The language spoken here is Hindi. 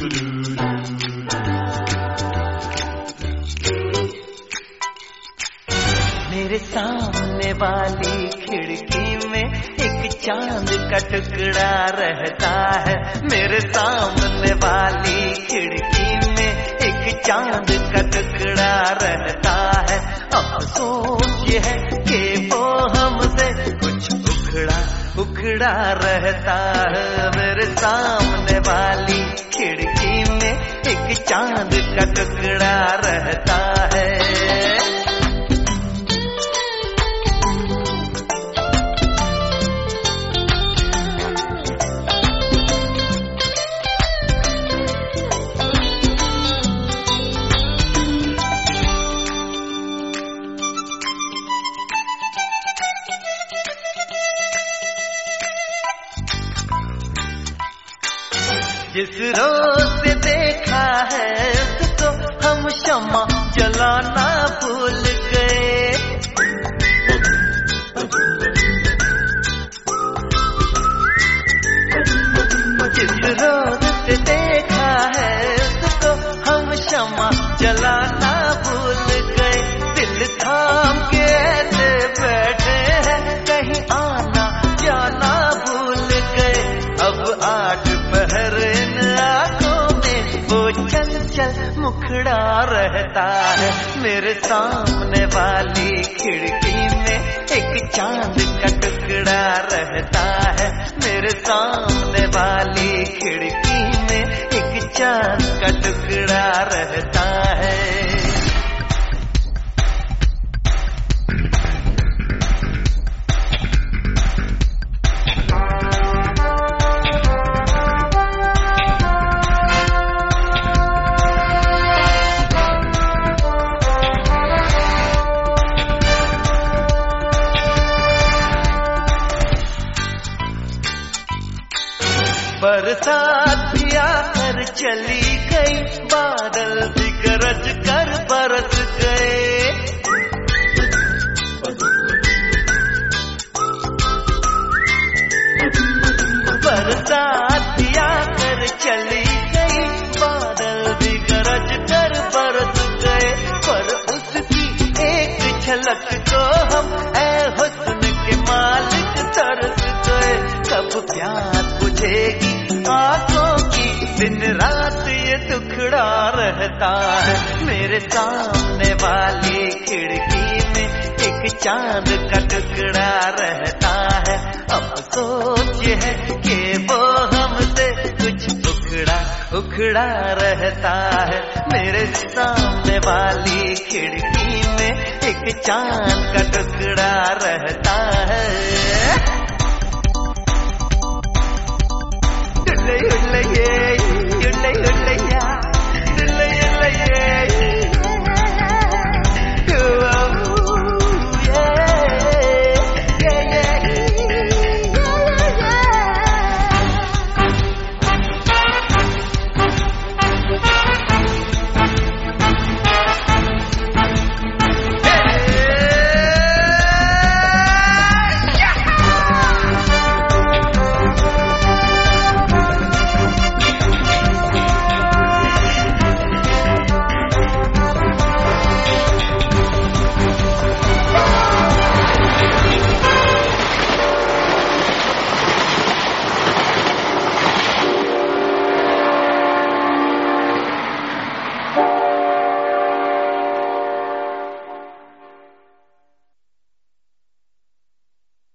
मेरे सामने वाली खिड़की में एक चांद का टुकड़ा रहता है। मेरे सामने वाली खिड़की में एक चांद का टुकड़ा रहता है। अफसोस ये है कि वो हमसे कुछ उखड़ा रहता है। मेरे सामने वाली खिड़की में एक चांद का टुकड़ा रहता है। जिस रोज से देखा है उसको हम शम्मा जलाना भूल गए। जिस रोज से देखा है उसको हम शम्मा जलाना भूल गए। दिल थाम के ऐसे बैठे हैं कहीं आना जाना भूल गए। अब 8 पहर चल मुखड़ा रहता है। मेरे सामने वाली खिड़की में एक चांद का टुकड़ा रहता है। मेरे सामने वाली खिड़की में एक चांद का टुकड़ा रहता है। बरसात भी आकर चली गई, बादल भी गरज कर बरस गए। बरसात भी आकर चली गई, बादल भी गरज कर बरस गए। पर उसकी एक झलक को हम ऐ हुस्न के मालिक तरस गए। कब प्यास बुझेगी आंखों की, दिन रात ये दुखड़ा रहता है। मेरे सामने वाली खिड़की में एक चांद का टुकड़ा रहता है। अफसोस ये है कि वो हमसे कुछ उखड़ा रहता है। मेरे सामने वाली खिड़की में एक चांद का टुकड़ा रहता है।